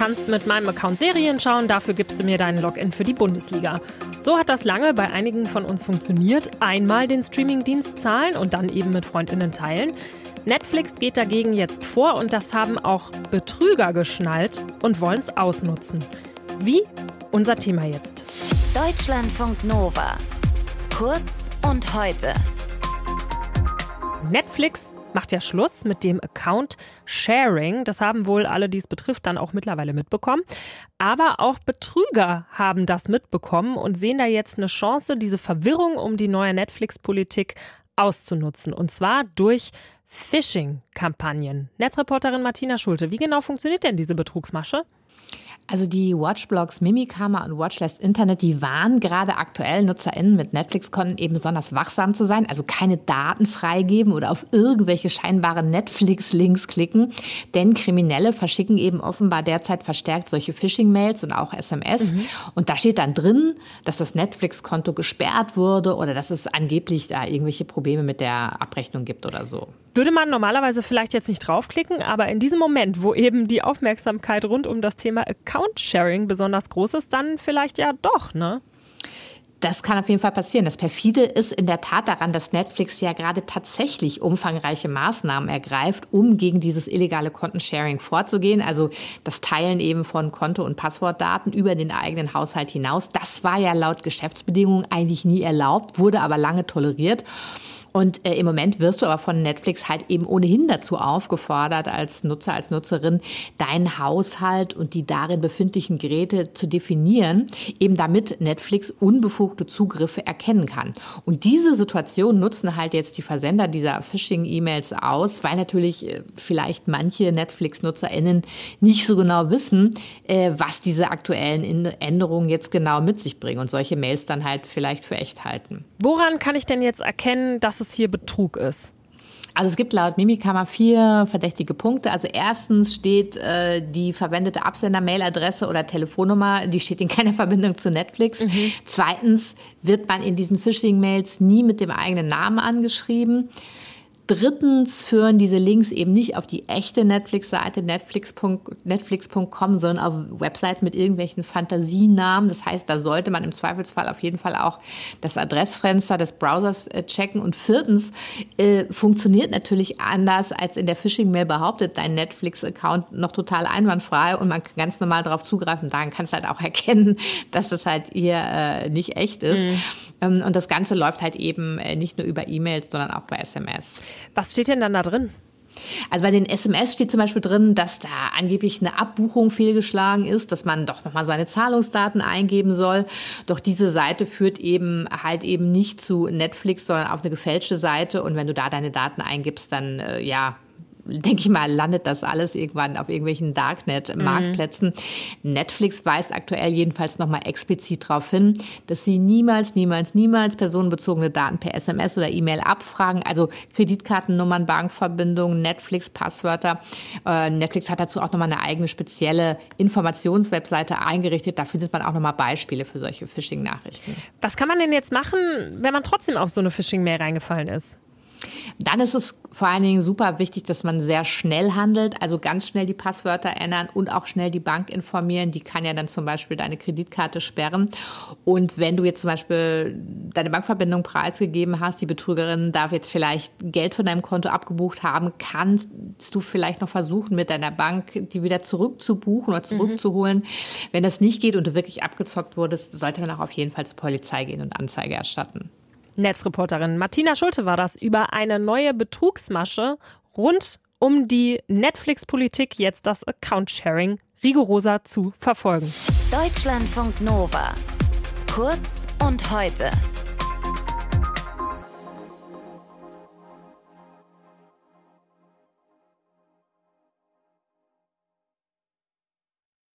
kannst mit meinem Account Serien schauen, dafür gibst du mir deinen Login für die Bundesliga. So hat das lange bei einigen von uns funktioniert. Einmal den Streamingdienst zahlen und dann eben mit FreundInnen teilen. Netflix geht dagegen jetzt vor und das haben auch Betrüger geschnallt und wollen es ausnutzen. Wie? Unser Thema jetzt. Deutschlandfunk Nova. Kurz und heute. Netflix macht ja Schluss mit dem Account-Sharing. Das haben wohl alle, die es betrifft, dann auch mittlerweile mitbekommen. Aber auch Betrüger haben das mitbekommen und sehen da jetzt eine Chance, diese Verwirrung um die neue Netflix-Politik auszunutzen. Und zwar durch Phishing-Kampagnen. Netzreporterin Martina Schulte, wie genau funktioniert denn diese Betrugsmasche? Also die Watchblogs Mimikama und Watchlist Internet, die warnen gerade aktuell NutzerInnen mit Netflix-Konten eben besonders wachsam zu sein, also keine Daten freigeben oder auf irgendwelche scheinbaren Netflix-Links klicken, denn Kriminelle verschicken eben offenbar derzeit verstärkt solche Phishing-Mails und auch SMS. Und da steht dann drin, dass das Netflix-Konto gesperrt wurde oder dass es angeblich da irgendwelche Probleme mit der Abrechnung gibt oder so. Würde man normalerweise vielleicht jetzt nicht draufklicken, aber in diesem Moment, wo eben die Aufmerksamkeit rund um das Thema Account-Sharing besonders groß ist, dann vielleicht ja doch, ne? Das kann auf jeden Fall passieren. Das Perfide ist in der Tat daran, dass Netflix ja gerade tatsächlich umfangreiche Maßnahmen ergreift, um gegen dieses illegale Kontensharing vorzugehen. Also das Teilen eben von Konto- und Passwortdaten über den eigenen Haushalt hinaus. Das war ja laut Geschäftsbedingungen eigentlich nie erlaubt, wurde aber lange toleriert. Und im Moment wirst du aber von Netflix halt eben ohnehin dazu aufgefordert, als Nutzer, als Nutzerin, deinen Haushalt und die darin befindlichen Geräte zu definieren, eben damit Netflix unbefugte Zugriffe erkennen kann. Und diese Situation nutzen halt jetzt die Versender dieser Phishing-E-Mails aus, weil natürlich vielleicht manche Netflix-NutzerInnen nicht so genau wissen, was diese aktuellen Änderungen jetzt genau mit sich bringen und solche Mails dann halt vielleicht für echt halten. Woran kann ich denn jetzt erkennen, dass es hier Betrug ist? Also es gibt laut Mimikama 4 verdächtige Punkte. Also erstens steht die verwendete Absender-Mailadresse oder Telefonnummer, die steht in keiner Verbindung zu Netflix. Zweitens wird man in diesen Phishing-Mails nie mit dem eigenen Namen angeschrieben. Drittens führen diese Links eben nicht auf die echte Netflix-Seite netflix.com, sondern auf Webseiten mit irgendwelchen Fantasienamen. Das heißt, da sollte man im Zweifelsfall auf jeden Fall auch das Adressfenster des Browsers checken. Und viertens funktioniert natürlich anders als in der Phishing-Mail behauptet, dein Netflix-Account noch total einwandfrei und man kann ganz normal darauf zugreifen. Daran kannst du halt auch erkennen, dass das halt hier nicht echt ist. Und das Ganze läuft halt eben nicht nur über E-Mails, sondern auch bei SMS. Was steht denn dann da drin? Also bei den SMS steht zum Beispiel drin, dass da angeblich eine Abbuchung fehlgeschlagen ist, dass man doch nochmal seine Zahlungsdaten eingeben soll. Doch diese Seite führt eben nicht zu Netflix, sondern auf eine gefälschte Seite. Und wenn du da deine Daten eingibst, dann denke ich mal, landet das alles irgendwann auf irgendwelchen Darknet-Marktplätzen. Netflix weist aktuell jedenfalls nochmal explizit darauf hin, dass sie niemals personenbezogene Daten per SMS oder E-Mail abfragen. Also Kreditkartennummern, Bankverbindungen, Netflix-Passwörter. Netflix hat dazu auch nochmal eine eigene spezielle Informationswebseite eingerichtet. Da findet man auch nochmal Beispiele für solche Phishing-Nachrichten. Was kann man denn jetzt machen, wenn man trotzdem auf so eine Phishing-Mail reingefallen ist? Dann ist es vor allen Dingen super wichtig, dass man sehr schnell handelt, also ganz schnell die Passwörter ändern und auch schnell die Bank informieren. Die kann ja dann zum Beispiel deine Kreditkarte sperren. Und wenn du jetzt zum Beispiel deine Bankverbindung preisgegeben hast, die Betrügerin darf jetzt vielleicht Geld von deinem Konto abgebucht haben, kannst du vielleicht noch versuchen, mit deiner Bank die wieder zurückzubuchen oder zurückzuholen. Wenn das nicht geht und du wirklich abgezockt wurdest, sollte man auch auf jeden Fall zur Polizei gehen und Anzeige erstatten. Netzreporterin Martina Schulte war das über eine neue Betrugsmasche rund um die Netflix-Politik, jetzt das Account-Sharing rigoroser zu verfolgen. Deutschlandfunk Nova. Kurz und heute.